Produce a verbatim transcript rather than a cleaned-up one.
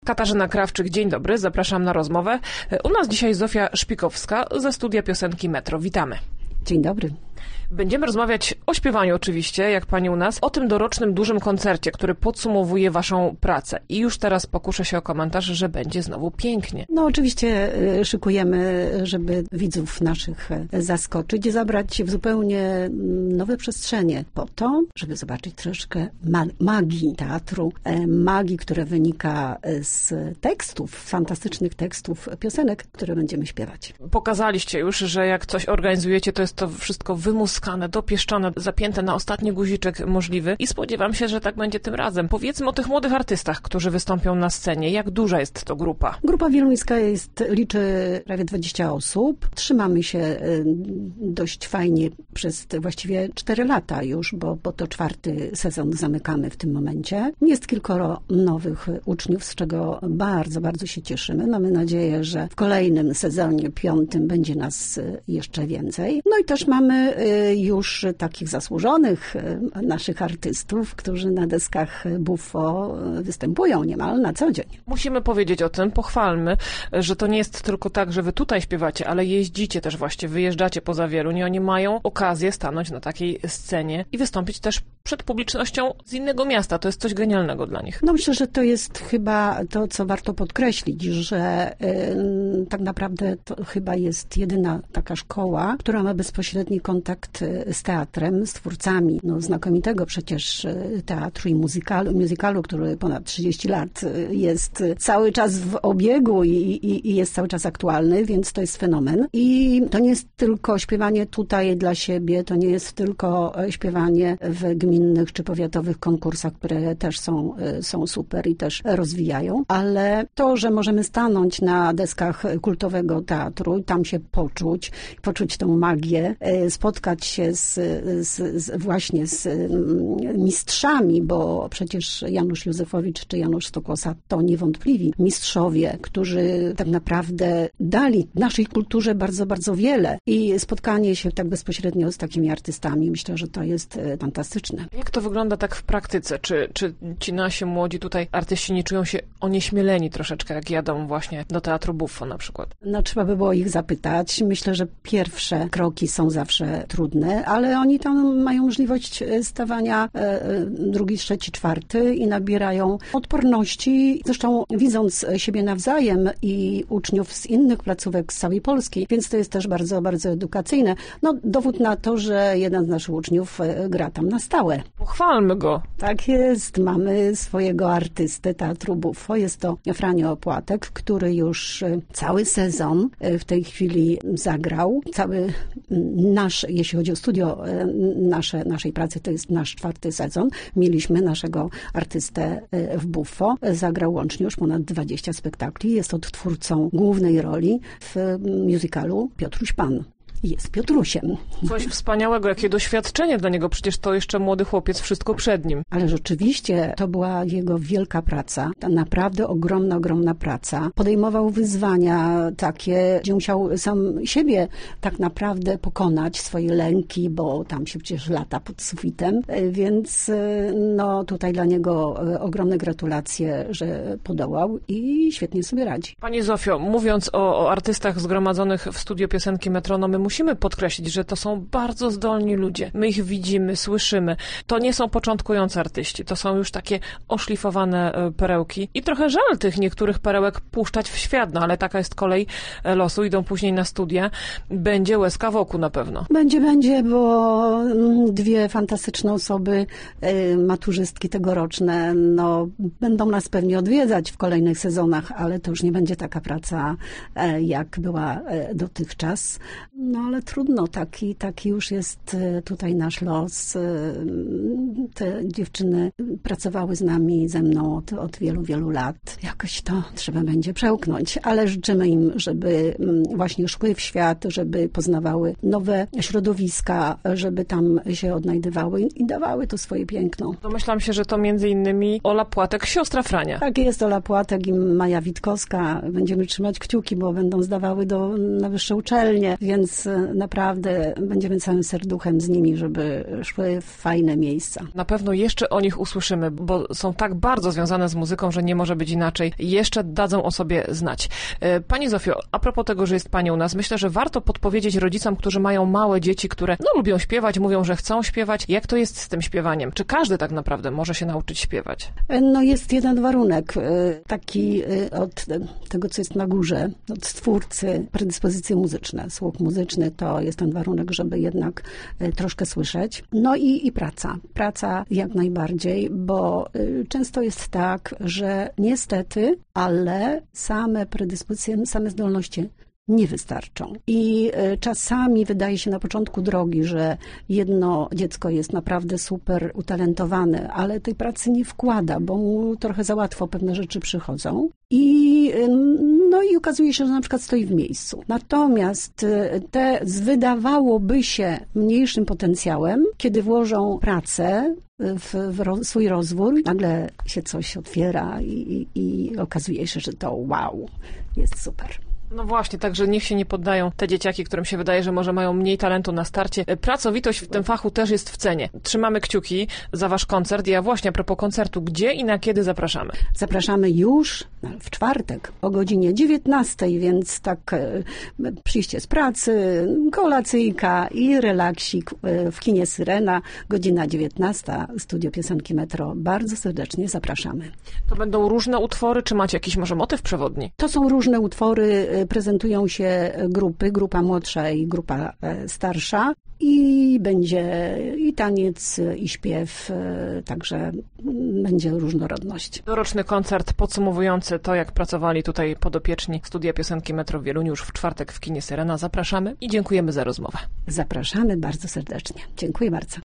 Katarzyna Krawczyk, dzień dobry, zapraszam na rozmowę. U nas dzisiaj Zofia Szpikowska ze studia piosenki Metro. Witamy. Dzień dobry. Będziemy rozmawiać o śpiewaniu oczywiście, jak pani u nas, o tym dorocznym dużym koncercie, który podsumowuje waszą pracę. I już teraz pokuszę się o komentarz, że będzie znowu pięknie. No oczywiście szykujemy, żeby widzów naszych zaskoczyć, zabrać w zupełnie nowe przestrzenie po to, żeby zobaczyć troszkę magii teatru, magii, która wynika z tekstów, fantastycznych tekstów piosenek, które będziemy śpiewać. Pokazaliście już, że jak coś organizujecie, to jest to wszystko wymuskane, dopieszczone, zapięte na ostatni guziczek możliwy i spodziewam się, że tak będzie tym razem. Powiedzmy o tych młodych artystach, którzy wystąpią na scenie. Jak duża jest to grupa? Grupa wieluńska jest, liczy prawie dwadzieścia osób. Trzymamy się dość fajnie przez właściwie cztery lata już, bo, bo to czwarty sezon zamykamy w tym momencie. Jest kilkoro nowych uczniów, z czego bardzo, bardzo się cieszymy. Mamy nadzieję, że w kolejnym sezonie, piątym, będzie nas jeszcze więcej. No i też mamy już takich zasłużonych naszych artystów, którzy na deskach Buffo występują niemal na co dzień. Musimy powiedzieć o tym, pochwalmy, że to nie jest tylko tak, że wy tutaj śpiewacie, ale jeździcie też właśnie, wyjeżdżacie poza Wieluń i oni mają okazję stanąć na takiej scenie i wystąpić też przed publicznością z innego miasta. To jest coś genialnego dla nich. No myślę, że to jest chyba to, co warto podkreślić, że yy, tak naprawdę to chyba jest jedyna taka szkoła, która ma bezpośredni kontakt z teatrem, z twórcami no, znakomitego przecież teatru i muzykalu, muzykalu, który ponad trzydzieści lat jest cały czas w obiegu i, i, i jest cały czas aktualny, więc to jest fenomen. I to nie jest tylko śpiewanie tutaj dla siebie, to nie jest tylko śpiewanie w gminnych czy powiatowych konkursach, które też są, są super i też rozwijają, ale to, że możemy stanąć na deskach kultowego teatru i tam się poczuć, poczuć tą magię, spotkać się z, z, z właśnie z mistrzami, bo przecież Janusz Józefowicz czy Janusz Stokłosa to niewątpliwi mistrzowie, którzy tak naprawdę dali naszej kulturze bardzo, bardzo wiele i spotkanie się tak bezpośrednio z takimi artystami, myślę, że to jest fantastyczne. Jak to wygląda tak w praktyce? Czy, czy ci nasi młodzi tutaj artyści nie czują się onieśmieleni troszeczkę, jak jadą właśnie do Teatru Buffo na przykład? No trzeba by było ich zapytać. Myślę, że pierwsze kroki są zawsze trudne, ale oni tam mają możliwość stawania e, drugi, trzeci, czwarty i nabierają odporności, zresztą widząc siebie nawzajem i uczniów z innych placówek z całej Polski, więc to jest też bardzo, bardzo edukacyjne. No dowód na to, że jeden z naszych uczniów gra tam na stałe. Pochwalmy go. Tak jest, mamy swojego artystę Teatru Buffo, jest to Franio Opłatek, który już cały sezon w tej chwili zagrał, cały nasz, jeśli chodzi o studio nasze, naszej pracy, to jest nasz czwarty sezon. Mieliśmy naszego artystę w Buffo. Zagrał łącznie już ponad dwadzieścia spektakli. Jest odtwórcą głównej roli w musicalu Piotruś Pan. Jest Piotrusiem. Coś wspaniałego, jakie doświadczenie dla niego, przecież to jeszcze młody chłopiec, wszystko przed nim. Ale rzeczywiście to była jego wielka praca, ta naprawdę ogromna, ogromna praca. Podejmował wyzwania takie, gdzie musiał sam siebie tak naprawdę pokonać, swoje lęki, bo tam się przecież lata pod sufitem, więc no tutaj dla niego ogromne gratulacje, że podołał i świetnie sobie radzi. Pani Zofio, mówiąc o, o artystach zgromadzonych w studio piosenki Metro, no my musimy podkreślić, że to są bardzo zdolni ludzie. My ich widzimy, słyszymy. To nie są początkujący artyści, to są już takie oszlifowane perełki. I trochę żal tych niektórych perełek puszczać w świat, no ale taka jest kolej losu, idą później na studia. Będzie łezka wokół na pewno. Będzie, będzie, bo dwie fantastyczne osoby, maturzystki tegoroczne, no będą nas pewnie odwiedzać w kolejnych sezonach, ale to już nie będzie taka praca, jak była dotychczas. No ale trudno, taki, taki już jest tutaj nasz los. Te dziewczyny pracowały z nami, ze mną od, od wielu, wielu lat. Jakoś to trzeba będzie przełknąć, ale życzymy im, żeby właśnie szły w świat, żeby poznawały nowe środowiska, żeby tam się odnajdywały i dawały to swoje piękno. Domyślam się, że to między innymi Ola Płatek, siostra Frania. Tak jest, Ola Płatek i Maja Witkowska. Będziemy trzymać kciuki, bo będą zdawały do, na wyższe uczelnie, więc naprawdę będziemy całym serduchem z nimi, żeby szły w fajne miejsca. Na pewno jeszcze o nich usłyszymy, bo są tak bardzo związane z muzyką, że nie może być inaczej. Jeszcze dadzą o sobie znać. Pani Zofio, a propos tego, że jest Pani u nas, myślę, że warto podpowiedzieć rodzicom, którzy mają małe dzieci, które no, lubią śpiewać, mówią, że chcą śpiewać. Jak to jest z tym śpiewaniem? Czy każdy tak naprawdę może się nauczyć śpiewać? No jest jeden warunek, taki od tego, co jest na górze, od stwórcy, predyspozycje muzyczne. Słuch muzyczny to jest ten warunek, żeby jednak troszkę słyszeć. No i, i praca. Praca jak najbardziej, bo często jest tak, że niestety, ale same predyspozycje, same zdolności nie wystarczą. I czasami wydaje się na początku drogi, że jedno dziecko jest naprawdę super utalentowane, ale tej pracy nie wkłada, bo mu trochę za łatwo pewne rzeczy przychodzą. I, no i okazuje się, że na przykład stoi w miejscu. Natomiast te z wydawałoby się mniejszym potencjałem, kiedy włożą pracę w, w ro, swój rozwój, nagle się coś otwiera i, i, i okazuje się, że to wow, jest super. No właśnie, także niech się nie poddają te dzieciaki, którym się wydaje, że może mają mniej talentu na starcie. Pracowitość w tym fachu też jest w cenie. Trzymamy kciuki za wasz koncert. Ja właśnie a propos koncertu, gdzie i na kiedy zapraszamy? Zapraszamy już w czwartek o godzinie dziewiętnastej, więc tak przyjście z pracy, kolacyjka i relaksik w kinie Syrena, godzina dziewiętnasta, Studio Piosenki Metro. Bardzo serdecznie zapraszamy. To będą różne utwory, czy macie jakiś może motyw przewodni? To są różne utwory, prezentują się grupy, grupa młodsza i grupa starsza i będzie i taniec, i śpiew, także będzie różnorodność. Doroczny koncert podsumowujący to, jak pracowali tutaj podopieczni Studia Piosenki Metro w Wieluniu już w czwartek w kinie Syrena. Zapraszamy i dziękujemy za rozmowę. Zapraszamy bardzo serdecznie. Dziękuję bardzo.